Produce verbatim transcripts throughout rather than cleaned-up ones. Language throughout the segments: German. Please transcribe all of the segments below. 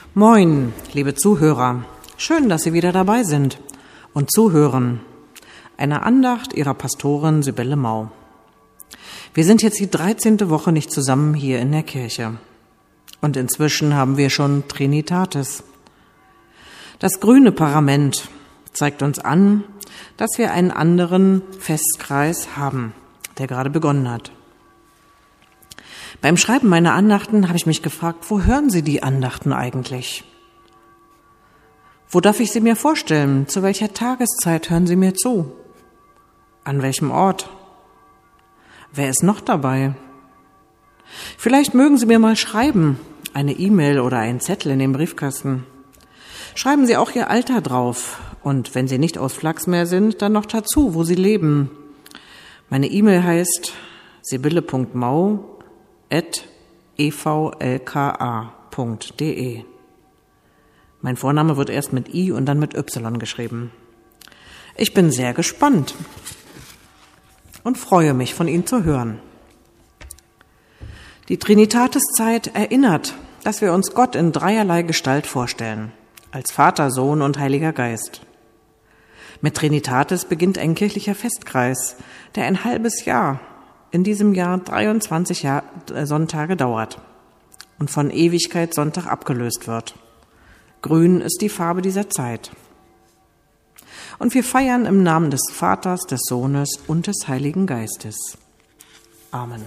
Moin, liebe Zuhörer. Schön, dass Sie wieder dabei sind und zuhören. Eine Andacht Ihrer Pastorin Sibylle Mau. Wir sind jetzt die dreizehnte Woche nicht zusammen hier in der Kirche. Und inzwischen haben wir schon Trinitatis. Das grüne Parament zeigt uns an, dass wir einen anderen Festkreis haben, der gerade begonnen hat. Beim Schreiben meiner Andachten habe ich mich gefragt, wo hören Sie die Andachten eigentlich? Wo darf ich sie mir vorstellen? Zu welcher Tageszeit hören Sie mir zu? An welchem Ort? Wer ist noch dabei? Vielleicht mögen Sie mir mal schreiben, eine E-Mail oder einen Zettel in den Briefkasten. Schreiben Sie auch Ihr Alter drauf und wenn Sie nicht aus Flachsmeer sind, dann noch dazu, wo Sie leben. Meine E-Mail heißt sibylle punkt mau at e v l k a punkt d e. Mein Vorname wird erst mit I und dann mit Y geschrieben. Ich bin sehr gespannt und freue mich, von Ihnen zu hören. Die Trinitatiszeit erinnert, dass wir uns Gott in dreierlei Gestalt vorstellen, als Vater, Sohn und Heiliger Geist. Mit Trinitatis beginnt ein kirchlicher Festkreis, der ein halbes Jahr, in diesem Jahr dreiundzwanzig Jahr, äh, Sonntage dauert und von Ewigkeitssonntag abgelöst wird. Grün ist die Farbe dieser Zeit. Und wir feiern im Namen des Vaters, des Sohnes und des Heiligen Geistes. Amen.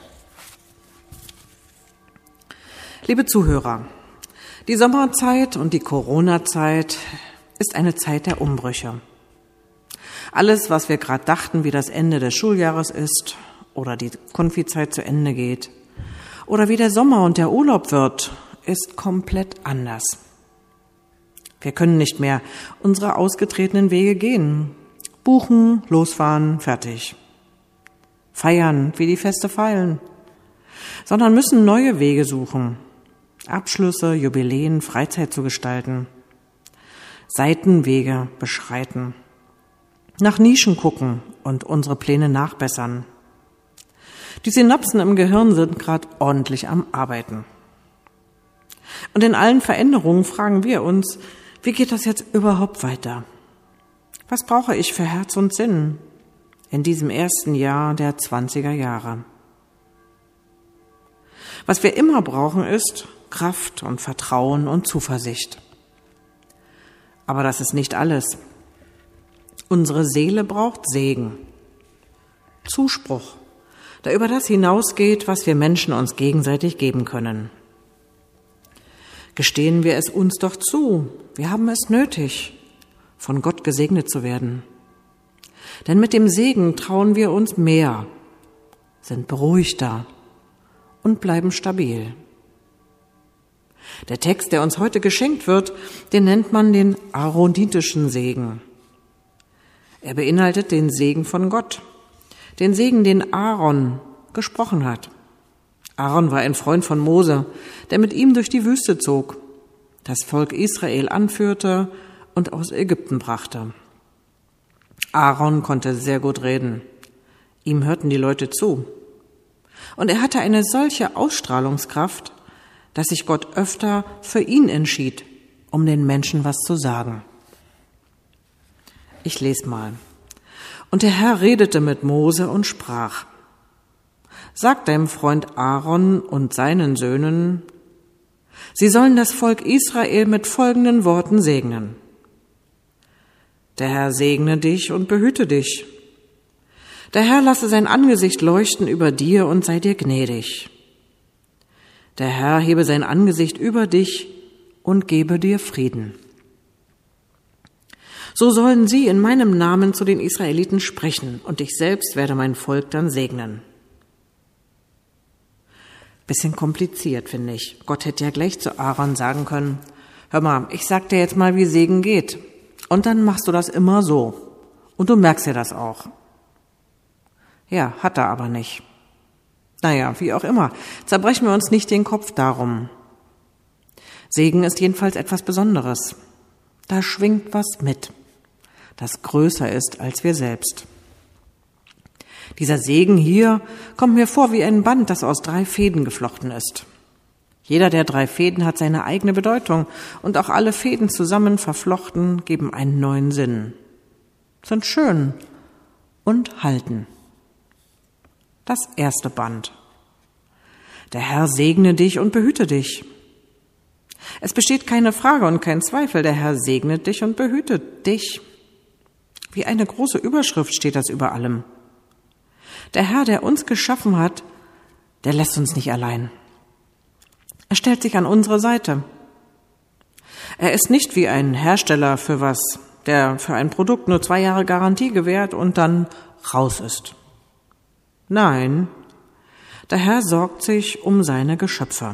Liebe Zuhörer, die Sommerzeit und die Corona-Zeit ist eine Zeit der Umbrüche. Alles, was wir gerade dachten, wie das Ende des Schuljahres ist oder die Konfizeit zu Ende geht oder wie der Sommer und der Urlaub wird, ist komplett anders. Wir können nicht mehr unsere ausgetretenen Wege gehen. Buchen, losfahren, fertig. Feiern, wie die Feste feilen. Sondern müssen neue Wege suchen. Abschlüsse, Jubiläen, Freizeit zu gestalten. Seitenwege beschreiten. Nach Nischen gucken und unsere Pläne nachbessern. Die Synapsen im Gehirn sind gerade ordentlich am Arbeiten. Und in allen Veränderungen fragen wir uns, wie geht das jetzt überhaupt weiter? Was brauche ich für Herz und Sinn in diesem ersten Jahr der zwanziger Jahre? Was wir immer brauchen, ist Kraft und Vertrauen und Zuversicht. Aber das ist nicht alles. Unsere Seele braucht Segen, Zuspruch, der über das hinausgeht, was wir Menschen uns gegenseitig geben können. Gestehen wir es uns doch zu, wir haben es nötig, von Gott gesegnet zu werden. Denn mit dem Segen trauen wir uns mehr, sind beruhigter und bleiben stabil. Der Text, der uns heute geschenkt wird, den nennt man den aaronitischen Segen. Er beinhaltet den Segen von Gott, den Segen, den Aaron gesprochen hat. Aaron war ein Freund von Mose, der mit ihm durch die Wüste zog, das Volk Israel anführte und aus Ägypten brachte. Aaron konnte sehr gut reden. Ihm hörten die Leute zu. Und er hatte eine solche Ausstrahlungskraft, dass sich Gott öfter für ihn entschied, um den Menschen was zu sagen. Ich lese mal. Und der Herr redete mit Mose und sprach: Sag deinem Freund Aaron und seinen Söhnen, sie sollen das Volk Israel mit folgenden Worten segnen. Der Herr segne dich und behüte dich. Der Herr lasse sein Angesicht leuchten über dir und sei dir gnädig. Der Herr hebe sein Angesicht über dich und gebe dir Frieden. So sollen sie in meinem Namen zu den Israeliten sprechen, und ich selbst werde mein Volk dann segnen. Bisschen kompliziert, finde ich. Gott hätte ja gleich zu Aaron sagen können: Hör mal, ich sag dir jetzt mal, wie Segen geht. Und dann machst du das immer so. Und du merkst ja das auch. Ja, hat er aber nicht. Naja, wie auch immer. Zerbrechen wir uns nicht den Kopf darum. Segen ist jedenfalls etwas Besonderes. Da schwingt was mit, das größer ist als wir selbst. Dieser Segen hier kommt mir vor wie ein Band, das aus drei Fäden geflochten ist. Jeder der drei Fäden hat seine eigene Bedeutung und auch alle Fäden zusammen verflochten geben einen neuen Sinn, sind schön und halten. Das erste Band. Der Herr segne dich und behüte dich. Es besteht keine Frage und kein Zweifel, der Herr segnet dich und behütet dich. Wie eine große Überschrift steht das über allem. Der Herr, der uns geschaffen hat, der lässt uns nicht allein. Er stellt sich an unsere Seite. Er ist nicht wie ein Hersteller für was, der für ein Produkt nur zwei Jahre Garantie gewährt und dann raus ist. Nein, der Herr sorgt sich um seine Geschöpfe.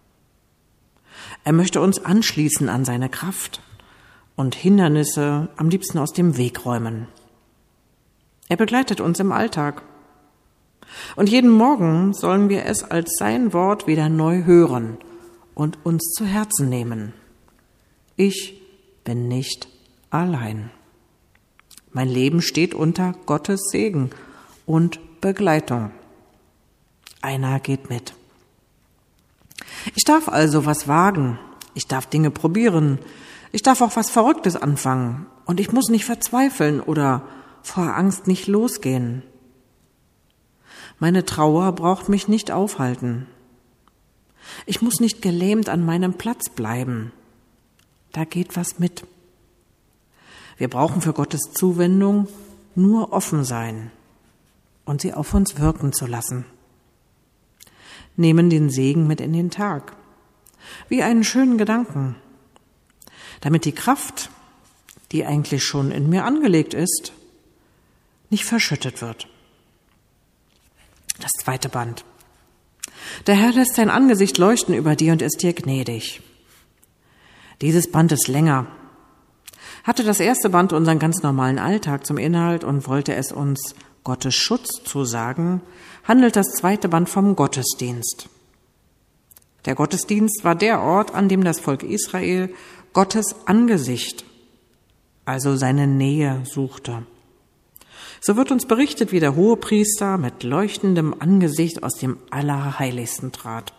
Er möchte uns anschließen an seine Kraft und Hindernisse am liebsten aus dem Weg räumen. Er begleitet uns im Alltag. Und jeden Morgen sollen wir es als sein Wort wieder neu hören und uns zu Herzen nehmen. Ich bin nicht allein. Mein Leben steht unter Gottes Segen und Begleitung. Einer geht mit. Ich darf also was wagen. Ich darf Dinge probieren. Ich darf auch was Verrücktes anfangen. Und ich muss nicht verzweifeln oder vor Angst nicht losgehen. Meine Trauer braucht mich nicht aufhalten. Ich muss nicht gelähmt an meinem Platz bleiben. Da geht was mit. Wir brauchen für Gottes Zuwendung nur offen sein und sie auf uns wirken zu lassen. Nehmen den Segen mit in den Tag, wie einen schönen Gedanken, damit die Kraft, die eigentlich schon in mir angelegt ist, nicht verschüttet wird. Das zweite Band. Der Herr lässt sein Angesicht leuchten über dir und ist dir gnädig. Dieses Band ist länger. Hatte das erste Band unseren ganz normalen Alltag zum Inhalt und wollte es uns Gottes Schutz zusagen, handelt das zweite Band vom Gottesdienst. Der Gottesdienst war der Ort, an dem das Volk Israel Gottes Angesicht, also seine Nähe, suchte. So wird uns berichtet, wie der Hohepriester mit leuchtendem Angesicht aus dem Allerheiligsten trat.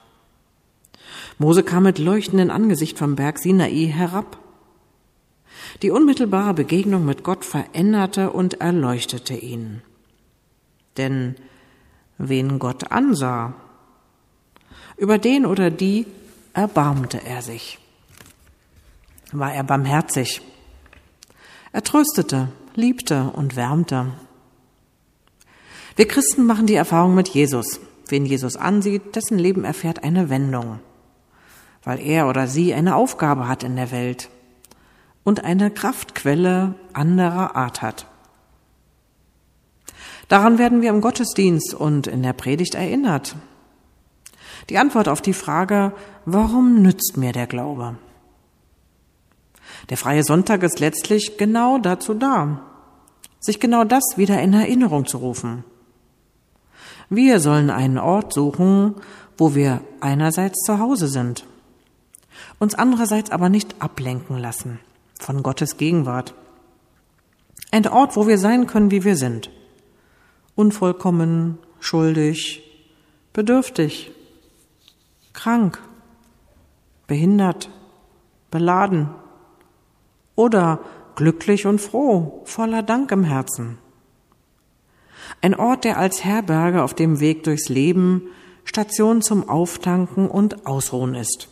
Mose kam mit leuchtendem Angesicht vom Berg Sinai herab. Die unmittelbare Begegnung mit Gott veränderte und erleuchtete ihn. Denn wen Gott ansah, über den oder die erbarmte er sich. War er barmherzig. Er tröstete, liebte und wärmte. Wir Christen machen die Erfahrung mit Jesus. Wen Jesus ansieht, dessen Leben erfährt eine Wendung, weil er oder sie eine Aufgabe hat in der Welt und eine Kraftquelle anderer Art hat. Daran werden wir im Gottesdienst und in der Predigt erinnert. Die Antwort auf die Frage, warum nützt mir der Glaube? Der freie Sonntag ist letztlich genau dazu da, sich genau das wieder in Erinnerung zu rufen. Wir sollen einen Ort suchen, wo wir einerseits zu Hause sind, uns andererseits aber nicht ablenken lassen von Gottes Gegenwart. Ein Ort, wo wir sein können, wie wir sind. Unvollkommen, schuldig, bedürftig, krank, behindert, beladen oder glücklich und froh, voller Dank im Herzen. Ein Ort, der als Herberge auf dem Weg durchs Leben Station zum Auftanken und Ausruhen ist.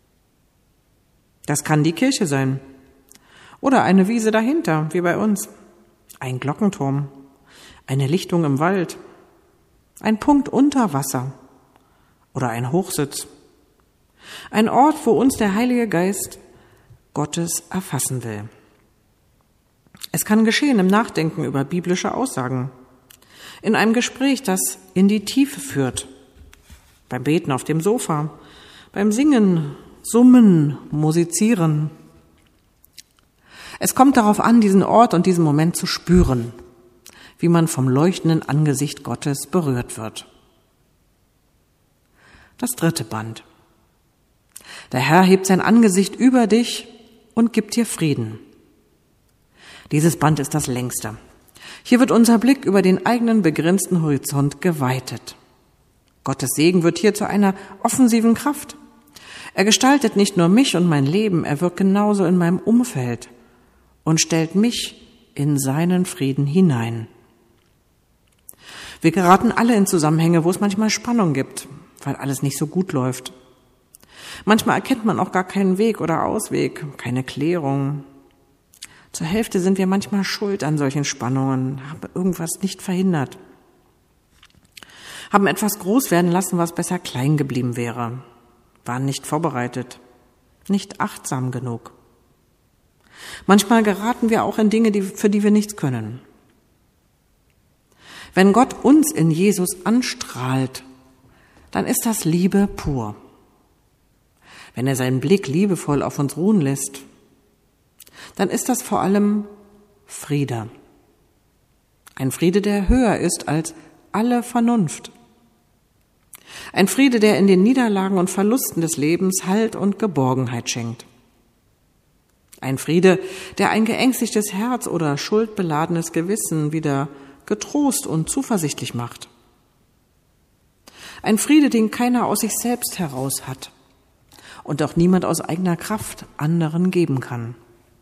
Das kann die Kirche sein oder eine Wiese dahinter, wie bei uns, ein Glockenturm, eine Lichtung im Wald, ein Punkt unter Wasser oder ein Hochsitz. Ein Ort, wo uns der Heilige Geist Gottes erfassen will. Es kann geschehen im Nachdenken über biblische Aussagen, in einem Gespräch, das in die Tiefe führt, beim Beten auf dem Sofa, beim Singen, Summen, Musizieren. Es kommt darauf an, diesen Ort und diesen Moment zu spüren, wie man vom leuchtenden Angesicht Gottes berührt wird. Das dritte Band. Der Herr hebt sein Angesicht über dich und gibt dir Frieden. Dieses Band ist das längste. Hier wird unser Blick über den eigenen begrenzten Horizont geweitet. Gottes Segen wird hier zu einer offensiven Kraft. Er gestaltet nicht nur mich und mein Leben, er wirkt genauso in meinem Umfeld und stellt mich in seinen Frieden hinein. Wir geraten alle in Zusammenhänge, wo es manchmal Spannung gibt, weil alles nicht so gut läuft. Manchmal erkennt man auch gar keinen Weg oder Ausweg, keine Klärung. Zur Hälfte sind wir manchmal schuld an solchen Spannungen, haben irgendwas nicht verhindert, haben etwas groß werden lassen, was besser klein geblieben wäre, waren nicht vorbereitet, nicht achtsam genug. Manchmal geraten wir auch in Dinge, die, für die wir nichts können. Wenn Gott uns in Jesus anstrahlt, dann ist das Liebe pur. Wenn er seinen Blick liebevoll auf uns ruhen lässt, dann ist das vor allem Friede. Ein Friede, der höher ist als alle Vernunft. Ein Friede, der in den Niederlagen und Verlusten des Lebens Halt und Geborgenheit schenkt. Ein Friede, der ein geängstigtes Herz oder schuldbeladenes Gewissen wieder getrost und zuversichtlich macht. Ein Friede, den keiner aus sich selbst heraus hat und auch niemand aus eigener Kraft anderen geben kann.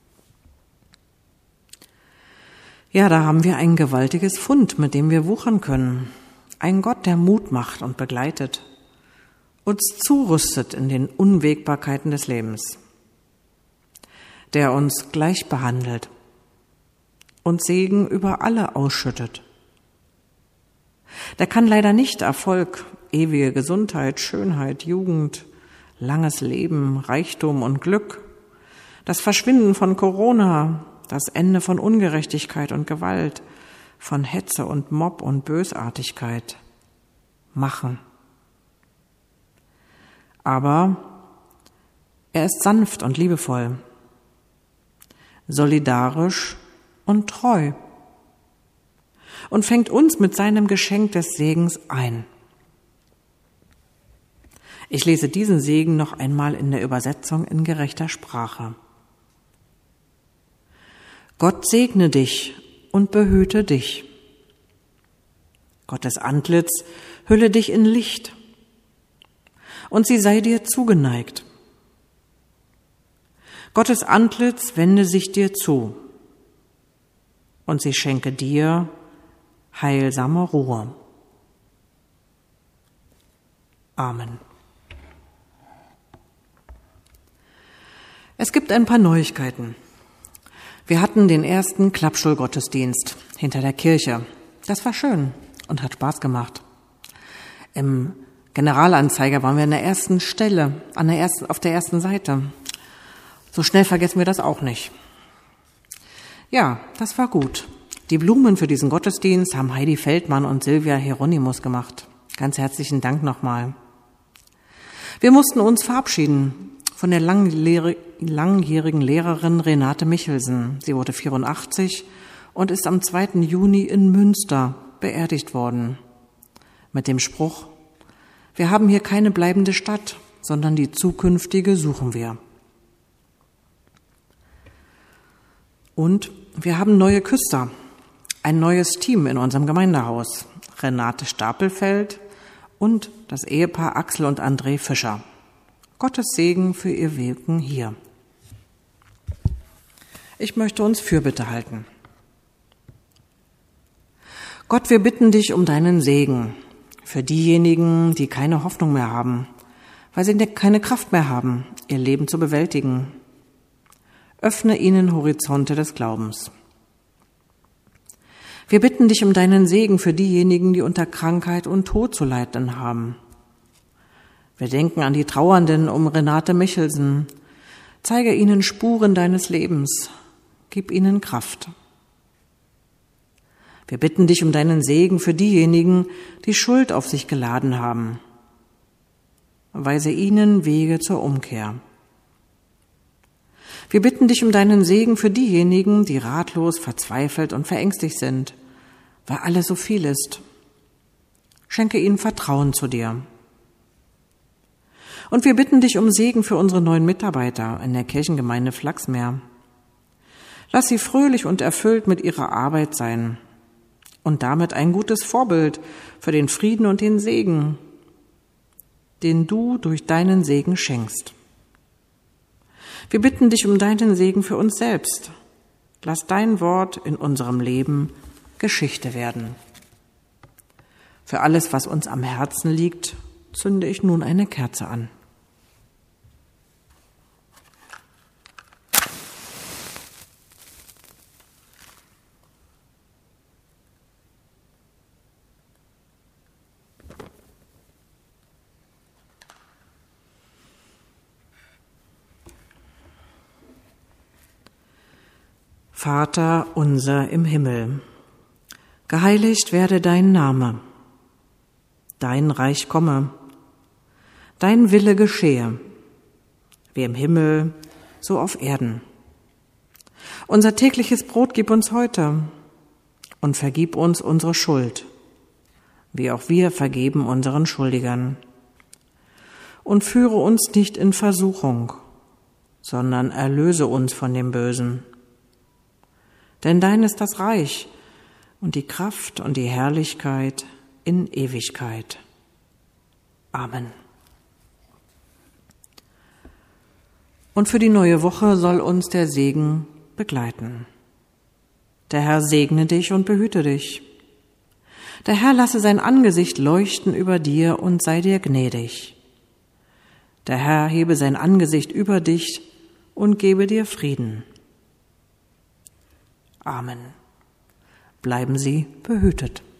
Ja, da haben wir ein gewaltiges Fund, mit dem wir wuchern können. Ein Gott, der Mut macht und begleitet, uns zurüstet in den Unwägbarkeiten des Lebens, der uns gleich behandelt und Segen über alle ausschüttet. Der kann leider nicht Erfolg, ewige Gesundheit, Schönheit, Jugend, langes Leben, Reichtum und Glück, das Verschwinden von Corona, das Ende von Ungerechtigkeit und Gewalt, von Hetze und Mob und Bösartigkeit machen. Aber er ist sanft und liebevoll, solidarisch und treu und fängt uns mit seinem Geschenk des Segens ein. Ich lese diesen Segen noch einmal in der Übersetzung in gerechter Sprache. Gott segne dich und behüte dich. Gottes Antlitz hülle dich in Licht und sie sei dir zugeneigt. Gottes Antlitz wende sich dir zu und sie schenke dir heilsame Ruhe. Amen. Es gibt ein paar Neuigkeiten. Wir hatten den ersten Klappstuhlgottesdienst hinter der Kirche. Das war schön und hat Spaß gemacht. Im Generalanzeiger waren wir an der ersten Stelle, an der ersten, auf der ersten Seite. So schnell vergessen wir das auch nicht. Ja, das war gut. Die Blumen für diesen Gottesdienst haben Heidi Feldmann und Silvia Hieronymus gemacht. Ganz herzlichen Dank nochmal. Wir mussten uns verabschieden von der langjährigen Lehrerin Renate Michelsen. Sie wurde vierundachtzig und ist am zweiten Juni in Münster beerdigt worden. Mit dem Spruch: Wir haben hier keine bleibende Stadt, sondern die zukünftige suchen wir. Und wir haben neue Küster, ein neues Team in unserem Gemeindehaus. Renate Stapelfeld und das Ehepaar Axel und André Fischer. Gottes Segen für ihr Wirken hier. Ich möchte uns Fürbitte halten. Gott, wir bitten dich um deinen Segen für diejenigen, die keine Hoffnung mehr haben, weil sie keine Kraft mehr haben, ihr Leben zu bewältigen. Öffne ihnen Horizonte des Glaubens. Wir bitten dich um deinen Segen für diejenigen, die unter Krankheit und Tod zu leiden haben. Wir denken an die Trauernden um Renate Michelsen. Zeige ihnen Spuren deines Lebens. Gib ihnen Kraft. Wir bitten dich um deinen Segen für diejenigen, die Schuld auf sich geladen haben. Weise ihnen Wege zur Umkehr. Wir bitten dich um deinen Segen für diejenigen, die ratlos, verzweifelt und verängstigt sind, weil alles so viel ist. Schenke ihnen Vertrauen zu dir. Und wir bitten dich um Segen für unsere neuen Mitarbeiter in der Kirchengemeinde Flachsmeer. Lass sie fröhlich und erfüllt mit ihrer Arbeit sein und damit ein gutes Vorbild für den Frieden und den Segen, den du durch deinen Segen schenkst. Wir bitten dich um deinen Segen für uns selbst. Lass dein Wort in unserem Leben Geschichte werden. Für alles, was uns am Herzen liegt, zünde ich nun eine Kerze an. Vater unser im Himmel, geheiligt werde dein Name, dein Reich komme, dein Wille geschehe, wie im Himmel, so auf Erden. Unser tägliches Brot gib uns heute und vergib uns unsere Schuld, wie auch wir vergeben unseren Schuldigern. Und führe uns nicht in Versuchung, sondern erlöse uns von dem Bösen. Denn dein ist das Reich und die Kraft und die Herrlichkeit in Ewigkeit. Amen. Und für die neue Woche soll uns der Segen begleiten. Der Herr segne dich und behüte dich. Der Herr lasse sein Angesicht leuchten über dir und sei dir gnädig. Der Herr hebe sein Angesicht über dich und gebe dir Frieden. Amen. Bleiben Sie behütet.